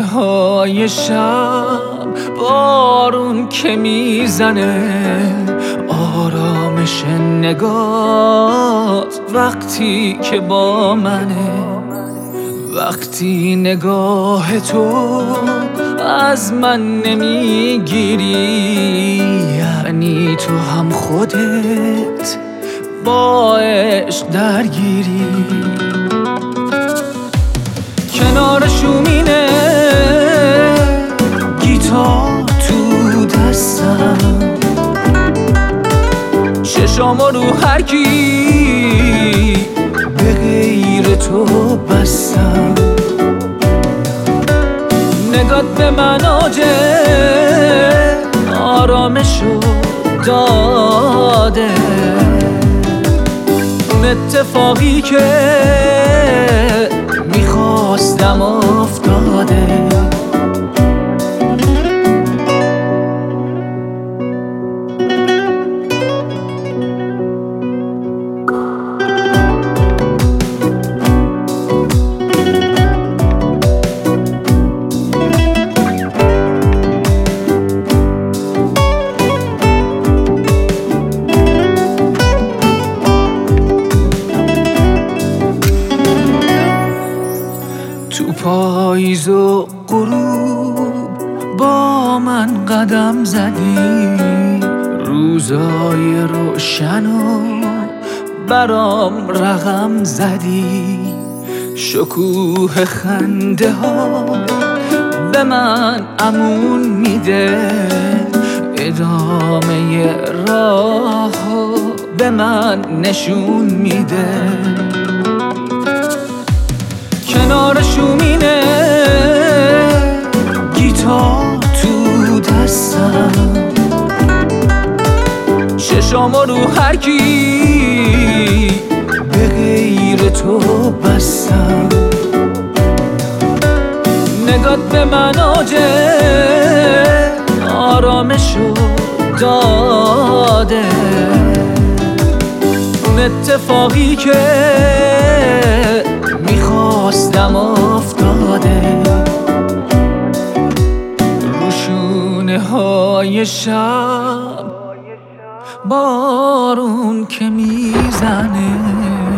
های شب بارون که میزنه، آرامش نگات وقتی که با منه. وقتی نگاه تو از من نمیگیری، یعنی تو هم خودت با عشق درگیری. کنار شومینه گیتار تو دستم، چشامو رو هر کی به غیر تو بستم. نگات به من آجه آرامشو داده، اون اتفاقی که میخواستم افتاده. تو پاییز و غروب با من قدم زدی، روزای روشن و برام رقم زدی. شکوه خنده ها به من امون میده، ادامه راه به من نشون میده. کنار شومینه گیتار تو دستم، چشامو رو هر کی به غیر تو بستم. نگات به من آجه آرامشو داده، اون اتفاقی که میخواستم افتاده. روشونه های شب بارون که میزنه،